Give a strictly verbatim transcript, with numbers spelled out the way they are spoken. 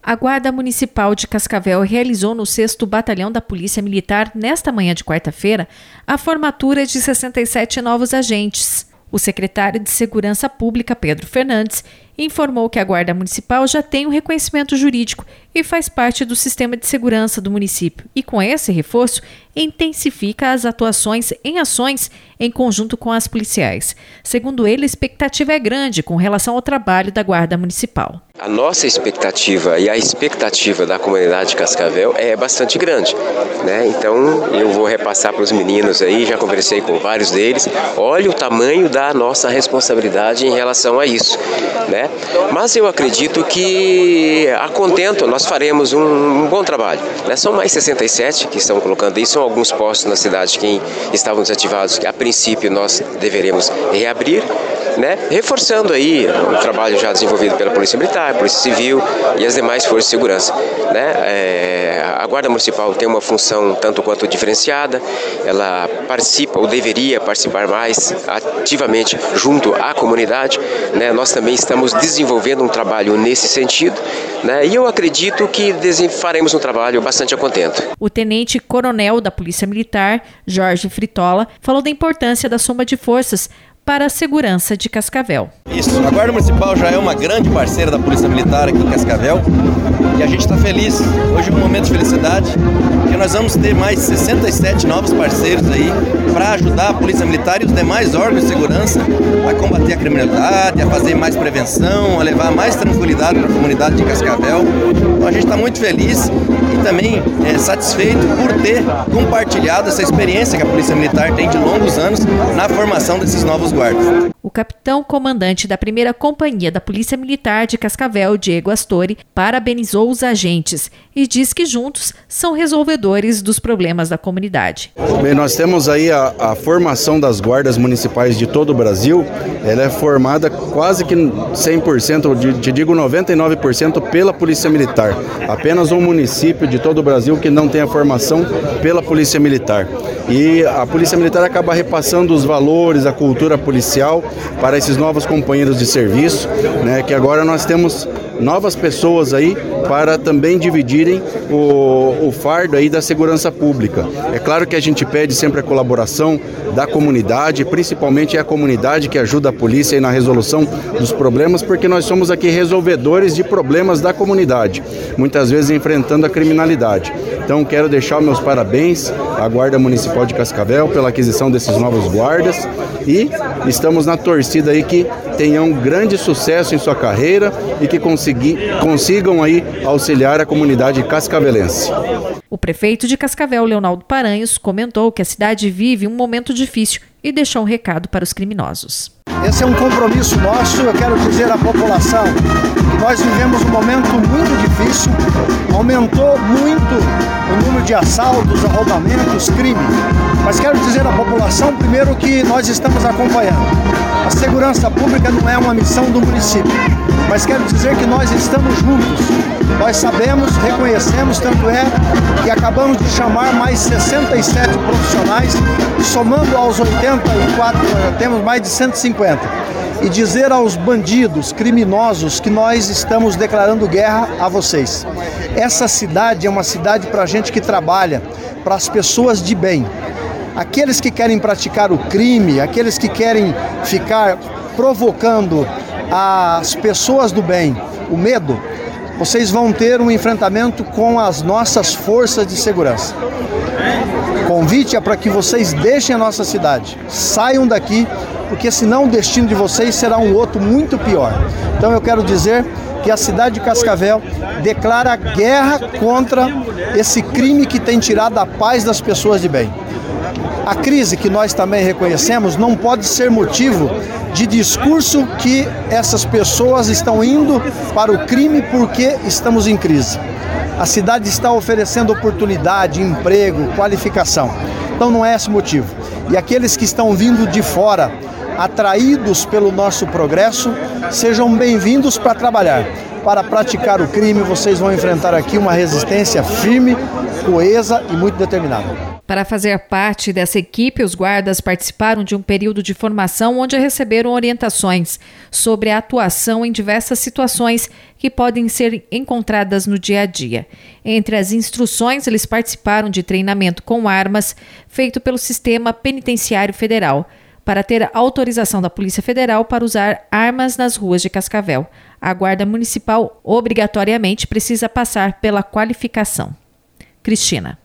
A Guarda Municipal de Cascavel realizou no sexto Batalhão da Polícia Militar, nesta manhã de quarta-feira, a formatura de sessenta e sete novos agentes. O secretário de Segurança Pública, Pedro Fernandes, informou que a Guarda Municipal já tem um reconhecimento jurídico e faz parte do sistema de segurança do município. E com esse reforço, intensifica as atuações em ações em conjunto com as policiais. Segundo ele, a expectativa é grande com relação ao trabalho da Guarda Municipal. A nossa expectativa e a expectativa da comunidade de Cascavel é bastante grande, né? Então eu vou repassar para os meninos aí, já conversei com vários deles, olha o tamanho da nossa responsabilidade em relação a isso, né? Mas eu acredito que a contento nós faremos um, um bom trabalho, né? São mais sessenta e sete que estão colocando isso, são alguns postos na cidade que estavam desativados, que a princípio nós deveremos reabrir, né? Reforçando aí o trabalho já desenvolvido pela Polícia Militar, Polícia Civil e as demais forças de segurança, né? É, a Guarda Municipal tem uma função tanto quanto diferenciada, ela participa ou deveria participar mais ativamente junto à comunidade, né? Nós também estamos desenvolvendo um trabalho nesse sentido, né? E eu acredito que faremos um trabalho bastante a contento. O tenente-coronel da Polícia Militar, Jorge Fritola, falou da importância da soma de forças para a segurança de Cascavel. Isso, a Guarda Municipal já é uma grande parceira da Polícia Militar aqui em Cascavel e a gente está feliz, hoje é um momento de felicidade, porque nós vamos ter mais sessenta e sete novos parceiros aí para ajudar a Polícia Militar e os demais órgãos de segurança a combater a criminalidade, a fazer mais prevenção, a levar mais tranquilidade para a comunidade de Cascavel. Então a gente está muito feliz e também é, satisfeito por ter compartilhado essa experiência que a Polícia Militar tem de longos anos na formação desses novos guardas. O capitão comandante da primeira companhia da Polícia Militar de Cascavel, Diego Astori, parabenizou os agentes e diz que juntos são resolvedores dos problemas da comunidade. Bem, nós temos aí a, a formação das guardas municipais de todo o Brasil. Ela é formada quase que cem por cento, te digo noventa e nove por cento pela Polícia Militar. Apenas um município de todo o Brasil que não tem a formação pela Polícia Militar. E a Polícia Militar acaba repassando os valores, a cultura policial para esses novos companheiros de serviço, né, que agora nós temos novas pessoas aí para também dividirem o, o fardo aí da segurança pública. É claro que a gente pede sempre a colaboração da comunidade, principalmente é a comunidade que ajuda a polícia aí na resolução dos problemas, porque nós somos aqui resolvedores de problemas da comunidade, muitas vezes enfrentando a criminalidade. Então quero deixar os meus parabéns à Guarda Municipal de Cascavel pela aquisição desses novos guardas e estamos na torcida aí que tenham grande sucesso em sua carreira e que consegui, consigam aí auxiliar a comunidade cascavelense. O prefeito de Cascavel, Leonardo Paranhos, comentou que a cidade vive um momento difícil e deixou um recado para os criminosos. Esse é um compromisso nosso, eu quero dizer à população que nós vivemos um momento muito difícil, aumentou muito o número de assaltos, arrombamentos, crimes, mas quero dizer à população primeiro que nós estamos acompanhando. A segurança pública não é uma missão do município, mas quero dizer que nós estamos juntos. Nós sabemos, reconhecemos, tanto é que acabamos de chamar mais sessenta e sete profissionais, e somando aos oitenta e quatro, temos mais de cento e cinquenta. E dizer aos bandidos, criminosos, que nós estamos declarando guerra a vocês. Essa cidade é uma cidade para a gente que trabalha, para as pessoas de bem. Aqueles que querem praticar o crime, aqueles que querem ficar provocando as pessoas do bem, o medo, vocês vão ter um enfrentamento com as nossas forças de segurança. O convite é para que vocês deixem a nossa cidade, saiam daqui, porque senão o destino de vocês será um outro muito pior. Então eu quero dizer que a cidade de Cascavel declara guerra contra esse crime que tem tirado a paz das pessoas de bem. A crise que nós também reconhecemos não pode ser motivo de discurso que essas pessoas estão indo para o crime porque estamos em crise. A cidade está oferecendo oportunidade, emprego, qualificação. Então não é esse motivo. E aqueles que estão vindo de fora, atraídos pelo nosso progresso, sejam bem-vindos para trabalhar. Para praticar o crime, vocês vão enfrentar aqui uma resistência firme, coesa e muito determinada. Para fazer parte dessa equipe, os guardas participaram de um período de formação onde receberam orientações sobre a atuação em diversas situações que podem ser encontradas no dia a dia. Entre as instruções, eles participaram de treinamento com armas feito pelo Sistema Penitenciário Federal, para ter autorização da Polícia Federal para usar armas nas ruas de Cascavel. A Guarda Municipal obrigatoriamente precisa passar pela qualificação. Cristina.